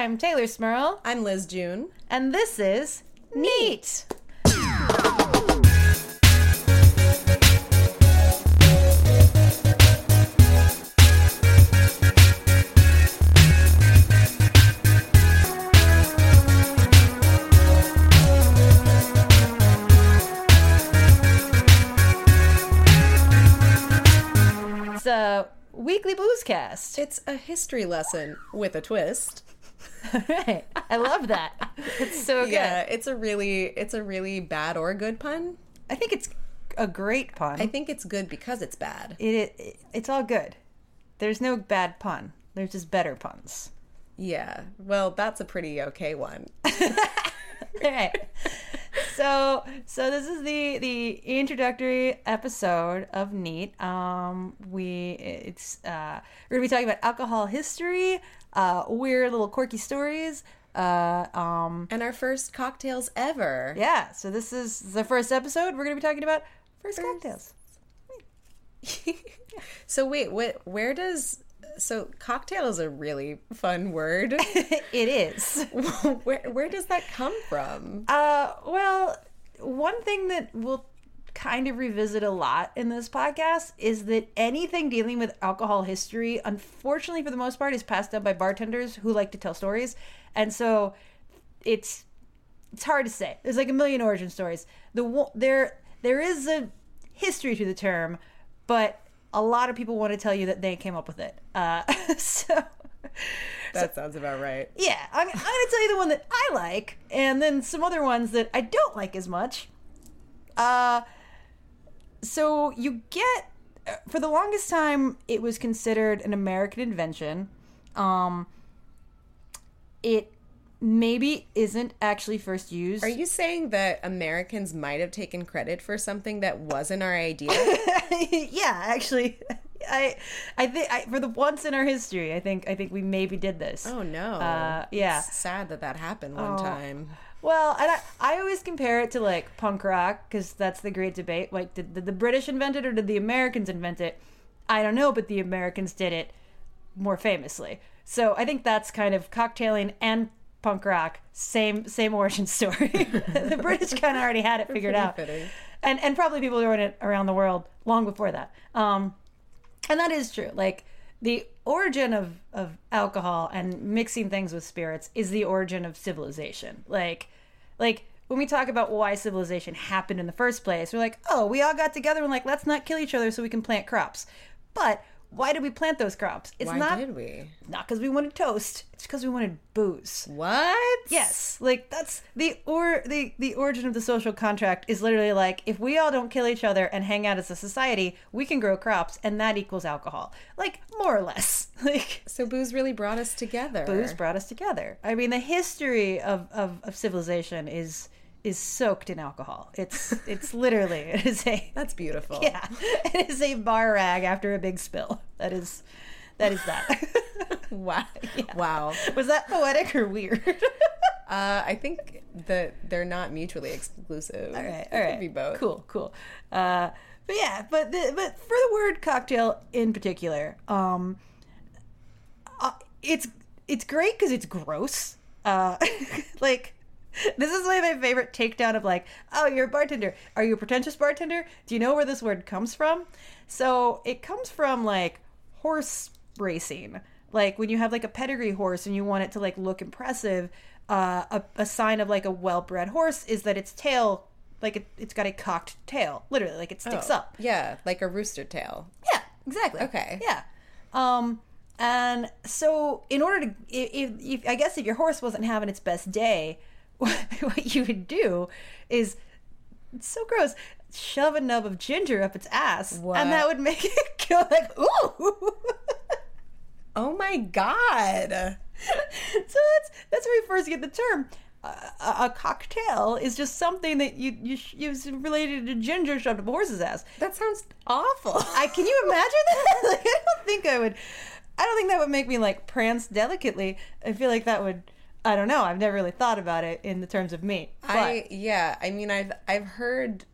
I'm Taylor Smurl. I'm Liz June. And this is Neat. It's a weekly boozecast. It's a history lesson with a twist. Right. I love that. It's so good. Yeah, it's a really bad or good pun. I think it's a great pun. I think it's good because it's bad. It's all good. There's no bad pun. There's just better puns. Yeah. Well, that's a pretty okay one. All right. So this is the introductory episode of Neat. We're gonna be talking about alcohol history, weird little quirky stories, and our first cocktails ever. Yeah. So this is the first episode. We're gonna be talking about first cocktails. So wait, so cocktail is a really fun word. It is. Where does that come from? Well, one thing that we'll kind of revisit a lot in this podcast is that anything dealing with alcohol history, unfortunately for the most part, is passed down by bartenders who like to tell stories. And so it's hard to say. There's like a million origin stories. There is a history to the term, but a lot of people want to tell you that they came up with it. That sounds about right. Yeah, I'm going to tell you the one that I like, and then some other ones that I don't like as much. So you get, for the longest time, it was considered an American invention. It maybe isn't actually first used. Are you saying that Americans might have taken credit for something that wasn't our idea? Yeah, actually, I think for the once in our history, I think we maybe did this. Oh no! Yeah, it's sad that happened one time. Well, and I always compare it to like punk rock because that's the great debate. Like, did the British invent it or did the Americans invent it? I don't know, but the Americans did it more famously. So I think that's kind of cocktailing and punk rock, same origin story. The British kind of already had it figured out, and probably people doing it around the world long before that. And that is true. Like the origin of alcohol and mixing things with spirits is the origin of civilization. Like when we talk about why civilization happened in the first place, we're like, oh, we all got together and like, let's not kill each other so we can plant crops. But why did we plant those crops? Why did we? Not because we wanted toast. It's because we wanted booze. What? Yes. Like, that's the origin of the social contract is literally like, if we all don't kill each other and hang out as a society, we can grow crops, and that equals alcohol. Like, more or less. Like, so booze really brought us together. Booze brought us together. I mean, the history of civilization is soaked in alcohol. It's literally, that's beautiful. Yeah. It is a bar rag after a big spill. That is that. Wow. Yeah. Wow. Was that poetic or weird? I think that they're not mutually exclusive. All right. It could be both. Cool. But for the word cocktail in particular, it's great because it's gross. Like, this is like my favorite takedown of like, oh, you're a bartender. Are you a pretentious bartender? Do you know where this word comes from? So it comes from like horse racing. Like when you have like a pedigree horse and you want it to like look impressive, a sign of like a well-bred horse is that its tail, like it's got a cocked tail, literally, like it sticks up. Yeah, like a rooster tail. Yeah, exactly. Okay. Yeah. And so in order to, if I guess if your horse wasn't having its best day, what you would do is, it's so gross, shove a nub of ginger up its ass. What? And that would make it go like, ooh. Oh my God. So that's where we first get the term. A cocktail is just something that you related to ginger shoved up a horse's ass. That sounds awful. Can you imagine that? Like, I don't think that would make me like prance delicately. I feel like that would, I don't know. I've never really thought about it in the terms of meat. I mean, I've heard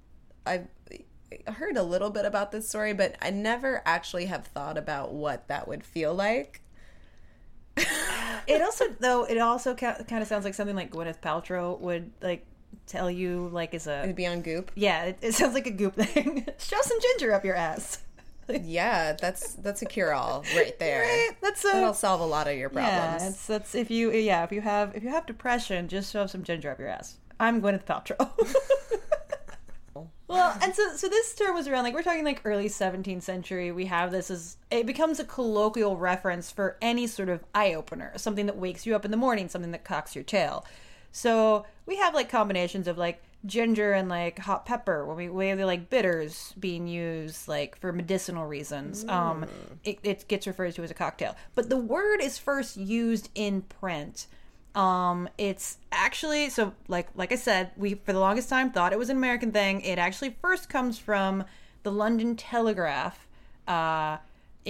a little bit about this story, but I never actually have thought about what that would feel like. It also kind of sounds like something like Gwyneth Paltrow would like tell you, like, is a It'd be on Goop. yeah. It sounds like a Goop thing. Shove some ginger up your ass. Yeah, that's a cure-all right there. Right? That'll solve a lot of your problems. Yeah, that's if you have depression, just shove some ginger up your ass. I'm Gwyneth Paltrow. Well, and so this term was around, like, we're talking like early 17th century. We have this as, it becomes a colloquial reference for any sort of eye opener, something that wakes you up in the morning, something that cocks your tail. So we have like combinations of like ginger and like hot pepper when we have like bitters being used like for medicinal reasons. It gets referred to as a cocktail, but the word is first used in print. It's actually, so like I said, we for the longest time thought it was an American thing. It actually first comes from the London Telegraph on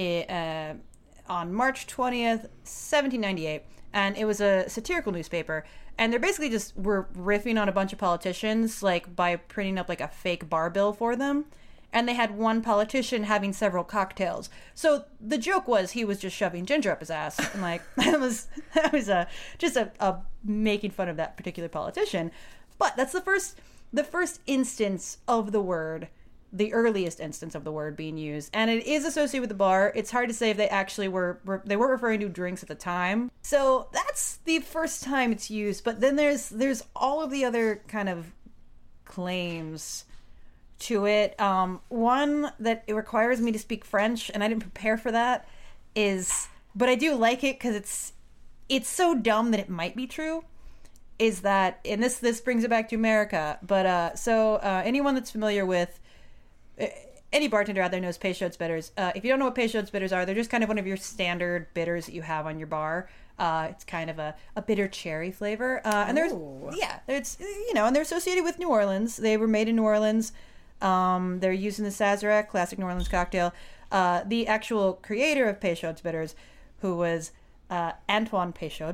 March 20th, 1798, and it was a satirical newspaper. And they're basically just were riffing on a bunch of politicians, like by printing up like a fake bar bill for them. And they had one politician having several cocktails. So the joke was he was just shoving ginger up his ass, and like that was just a making fun of that particular politician. But that's the first instance of the word, the earliest instance of the word being used, and it is associated with the bar. It's hard to say if they actually they weren't referring to drinks at the time. So that's the first time it's used. But then there's all of the other kind of claims to it. One that it requires me to speak French, and I didn't prepare for that, but I do like it because it's so dumb that it might be true, is that, and this brings it back to America, but anyone that's familiar with, any bartender out there knows Peychaud's bitters. If you don't know what Peychaud's bitters are, they're just kind of one of your standard bitters that you have on your bar. It's kind of a bitter cherry flavor. And it's, and they're associated with New Orleans. They were made in New Orleans. They're used in the Sazerac, classic New Orleans cocktail. The actual creator of Peychaud's bitters, who was Antoine Peychaud.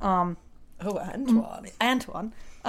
Antoine.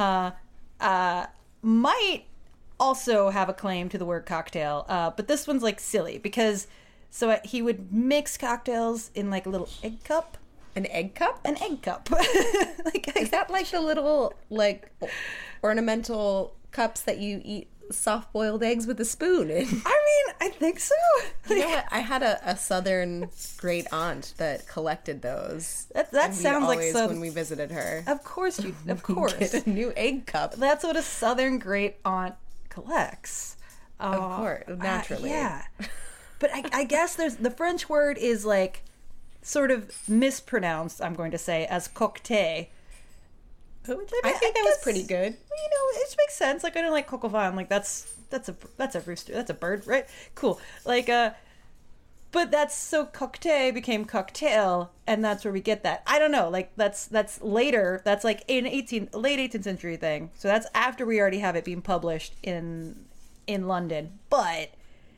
Might also have a claim to the word cocktail, but this one's like silly because he would mix cocktails in like a little egg cup. An egg cup? An egg cup. Is that like the little like ornamental cups that you eat soft-boiled eggs with a spoon in? I mean, I think so. You know what? I had a southern great aunt that collected those. That sounds like when we visited her. Of course, Get a new egg cup. That's what a southern great aunt collects. Of course, naturally. Yeah. But I guess the French word is like sort of mispronounced, I'm going to say, as cocktail. Which I think that was pretty good. It makes sense. Like, I don't like coq au vin. Like, that's a rooster. That's a bird, right? Cool. Like, but that's, so cocktail became cocktail, and that's where we get that. I don't know. Like, that's later. That's like an late 18th century thing. So that's after we already have it being published in London. But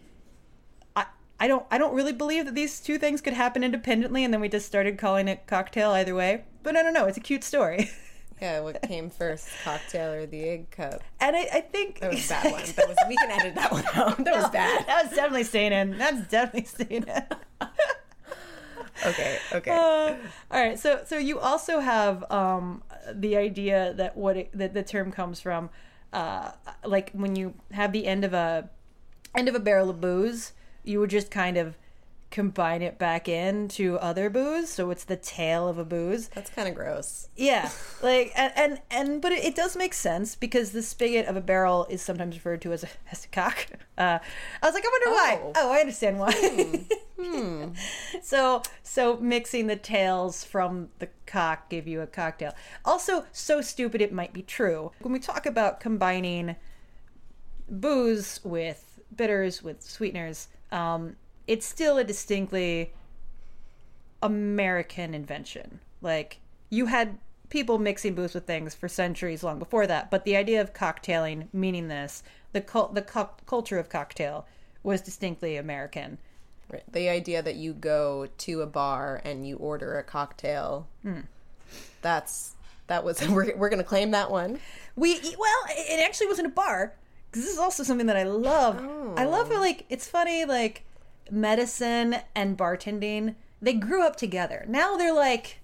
I don't really believe that these two things could happen independently, and then we just started calling it cocktail either way. But I don't know. It's a cute story. Yeah, what came first, cocktail or the egg cup? And I think that was a bad one. We can edit that one out. That was bad. That was definitely staying in. Okay. All right. So you also have the idea that that the term comes from, like when you have the end of a barrel of booze, you would just kind of combine it back into other booze, so it's the tail of a booze. That's kind of gross. Yeah, like but it does make sense because the spigot of a barrel is sometimes referred to as a cock. I was like, I wonder why. Oh, I understand why. So mixing the tails from the cock give you a cocktail. Also, so stupid it might be true. When we talk about combining booze with bitters with sweeteners, it's still a distinctly American invention. Like, you had people mixing booze with things for centuries long before that, but the idea of cocktailing, meaning this, the culture of cocktail, was distinctly American. Right. The idea that you go to a bar and you order a cocktail, that was we're going to claim that one. It actually wasn't a bar, because this is also something that I love. I love it. Like, it's funny, like, medicine and bartending, they grew up together. Now they're like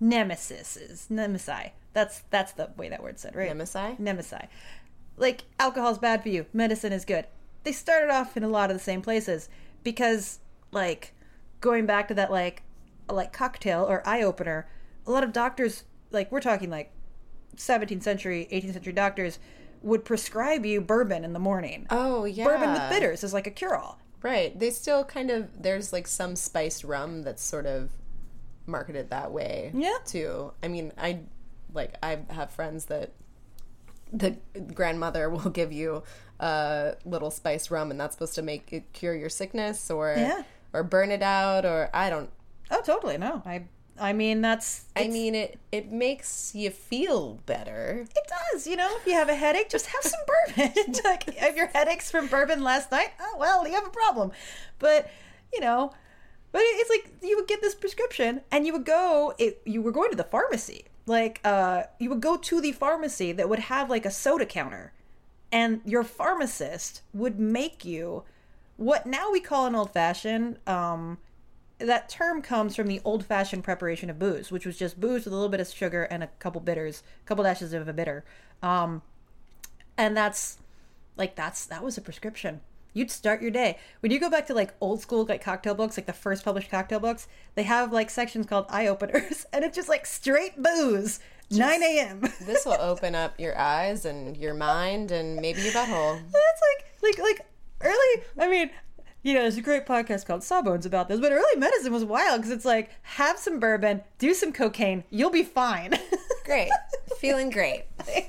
Nemesi. That's the way that word's said, right? Nemesi? Like, alcohol's bad for you, medicine is good. They started off in a lot of the same places because, like, going back to that, like cocktail or eye-opener, a lot of doctors, like, we're talking, like, 17th century, 18th century doctors would prescribe you bourbon in the morning. Oh, yeah. Bourbon with bitters is like a cure-all. Right. They still kind of, there's, like, some spiced rum that's sort of marketed that way, too. I mean, I have friends that the grandmother will give you a little spiced rum, and that's supposed to make it cure your sickness or burn it out, or I don't. Oh, totally. No, I mean, it makes you feel better. It does, you know. If you have a headache, just have some bourbon. Like, if your headache's from bourbon last night, oh well, you have a problem. But you know, it's like you would get this prescription, and you were going to the pharmacy. Like, you would go to the pharmacy that would have like a soda counter, and your pharmacist would make you what now we call an old fashioned. That term comes from the old-fashioned preparation of booze, which was just booze with a little bit of sugar and a couple bitters, a couple dashes of a bitter. And that was a prescription. You'd start your day. When you go back to, like, old school, like, cocktail books, like the first published cocktail books, they have, like, sections called eye-openers, and it's just, like, straight booze, 9 a.m. This will open up your eyes and your mind and maybe your butthole. It's like early, I mean... You know, there's a great podcast called Sawbones about this, but early medicine was wild because it's like, have some bourbon, do some cocaine, you'll be fine. Great. Feeling great.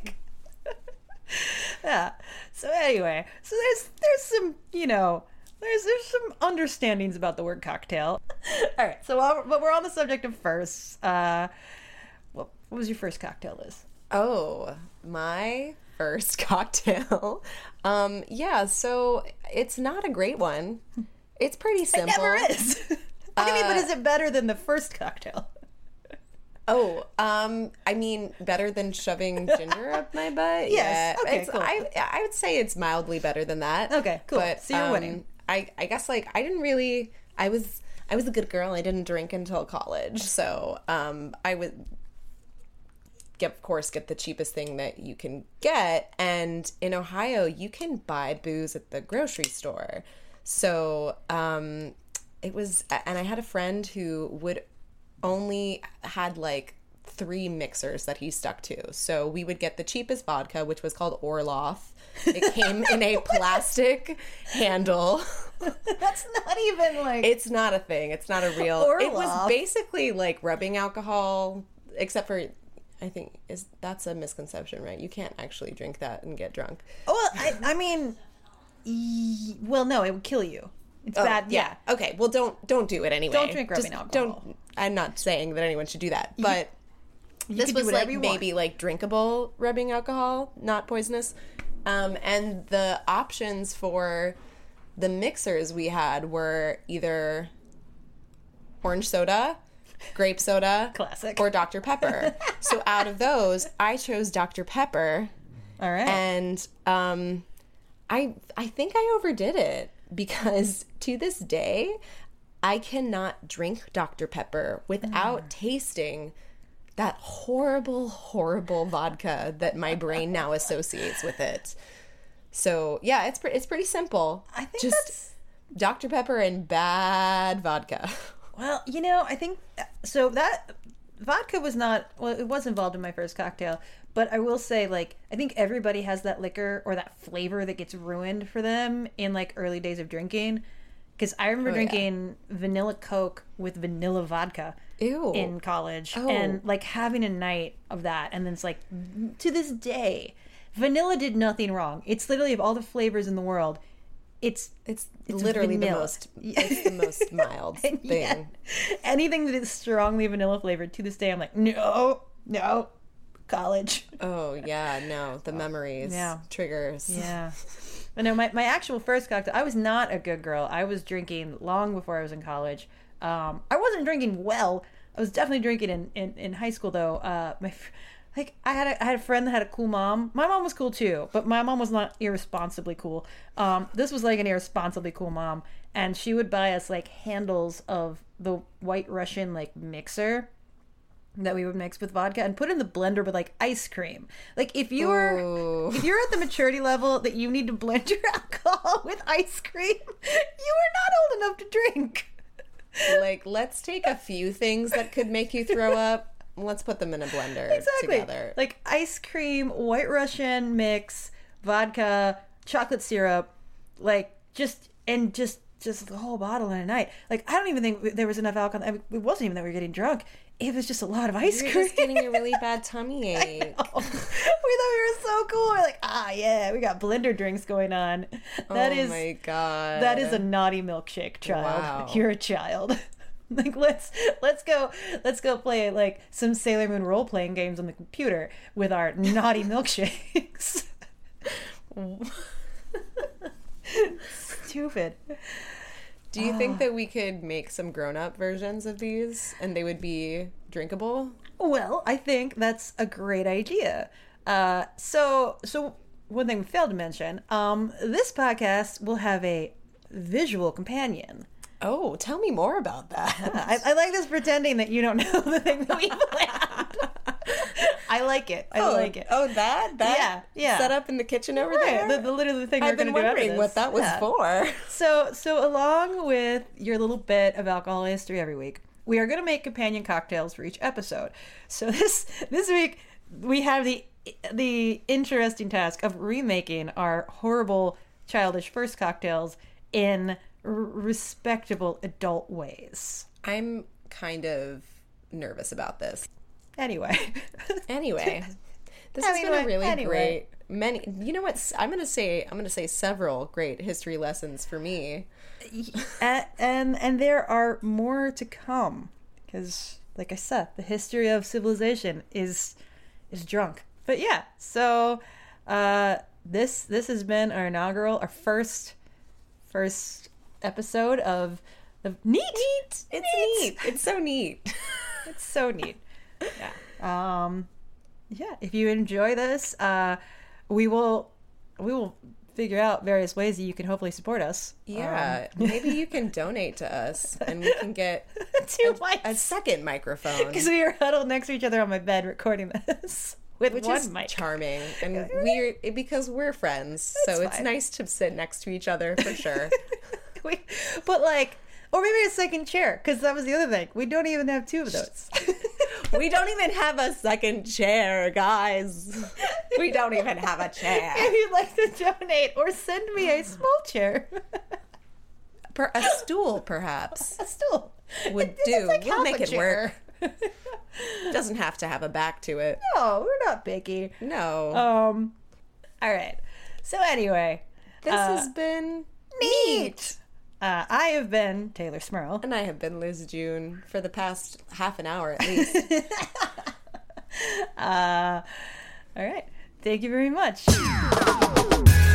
Yeah. So anyway, so there's some, you know, there's some understandings about the word cocktail. All right. So but we're on the subject of firsts. What was your first cocktail, Liz? Oh, my first cocktail. So it's not a great one. It's pretty simple. It never is. I mean, but is it better than the first cocktail? I mean, better than shoving ginger up my butt? Yes. Yeah. Okay, cool. I would say it's mildly better than that. Okay, cool. But, so you're winning. I guess, like, I didn't really... I was a good girl. I didn't drink until college. So, I would... of course, get the cheapest thing that you can get. And in Ohio, you can buy booze at the grocery store. So it was, and I had a friend who only had like 3 mixers that he stuck to. So we would get the cheapest vodka, which was called Orloff. It came in a plastic handle. That's not even like... It's not a thing. It's not a real... Orloff. It was basically like rubbing alcohol, except for... I think that's a misconception, right? You can't actually drink that and get drunk. Well, I mean, well, no, it would kill you. It's bad. Yeah. Okay. Well, don't do it anyway. Don't drink rubbing alcohol. I'm not saying that anyone should do that, but this was like maybe like drinkable rubbing alcohol, not poisonous. And the options for the mixers we had were either orange soda, grape soda, classic, or Dr. Pepper. So out of those, I chose Dr. Pepper. All right. And I think I overdid it because to this day, I cannot drink Dr. Pepper without tasting that horrible, horrible vodka that my brain now associates with it. So yeah, it's pretty simple. I think just Dr. Pepper and bad vodka. Well, you know, I think so that vodka was not, well, it was involved in my first cocktail, but I will say, like, I think everybody has that liquor or that flavor that gets ruined for them in like early days of drinking. Because I remember drinking vanilla Coke with vanilla vodka in college and like having a night of that. And then it's like, to this day, vanilla did nothing wrong. It's literally, of all the flavors in the world, it's literally vanilla. It's the most mild thing. Yeah. Anything that is strongly vanilla flavored, to this day, I'm like, no, college. Oh, yeah, no, the memories, triggers. Yeah. But no, my actual first cocktail, I was not a good girl. I was drinking long before I was in college. I wasn't drinking well. I was definitely drinking in high school, though. I had a friend that had a cool mom. My mom was cool too, but my mom was not irresponsibly cool. This was like an irresponsibly cool mom, and she would buy us like handles of the White Russian like mixer, that we would mix with vodka and put in the blender with like ice cream. Like if you're Ooh. at the maturity level that you need to blend your alcohol with ice cream, you are not old enough to drink. Like, let's take a few things that could make you throw up. Let's put them in a blender together. Like ice cream, White Russian mix, vodka, chocolate syrup, like just the whole bottle in a night. Like I don't even think there was enough alcohol. I mean, it wasn't even that we were getting drunk. It was just a lot of ice You're cream. just getting a really bad tummy ache. We thought we were so cool. We're like, yeah, we got blender drinks going on. That is, my God. that is a naughty milkshake, child. Wow. You're a child. Like let's go play like some Sailor Moon role playing games on the computer with our naughty milkshakes. Stupid. Do you think that we could make some grown-up versions of these and they would be drinkable? Well, I think that's a great idea. So one thing we failed to mention, this podcast will have a visual companion. Oh, tell me more about that. I like this pretending that you don't know the thing that we planned. I like it. I like it. Oh, that? Yeah. Set up in the kitchen over Right, there? the literally the thing I've we're going been to do after wondering this. what that was Yeah. for. So along with your little bit of alcohol history every week, we are going to make companion cocktails for each episode. So this week we have the interesting task of remaking our horrible childish first cocktails in respectable adult ways. I'm kind of nervous about this. Anyway, this has been a really great you know what, I'm gonna say several great history lessons for me, and there are more to come because, like I said, the history of civilization is drunk. But yeah, so this has been our first episode of neat. It's neat. It's so neat. It's so neat. Yeah. Yeah. If you enjoy this, we will figure out various ways that you can hopefully support us. Yeah. Maybe you can donate to us and we can get a second microphone. Because we are huddled next to each other on my bed recording this with which one is mic. charming, and because we're friends, so it's nice to sit next to each other for sure. But like, or maybe a second chair, because that was the other thing. We don't even have two of those. We don't even have a second chair, guys. We don't even have a chair. If you'd like to donate or send me a small chair. A stool, perhaps. A stool. Would do. It's like We'll half make a it chair. work. Doesn't have to have a back to it. No, we're not picky. No. All right. So anyway. This has been neat. I have been Taylor Smurl. And I have been Liz June for the past half an hour at least. All right. Thank you very much.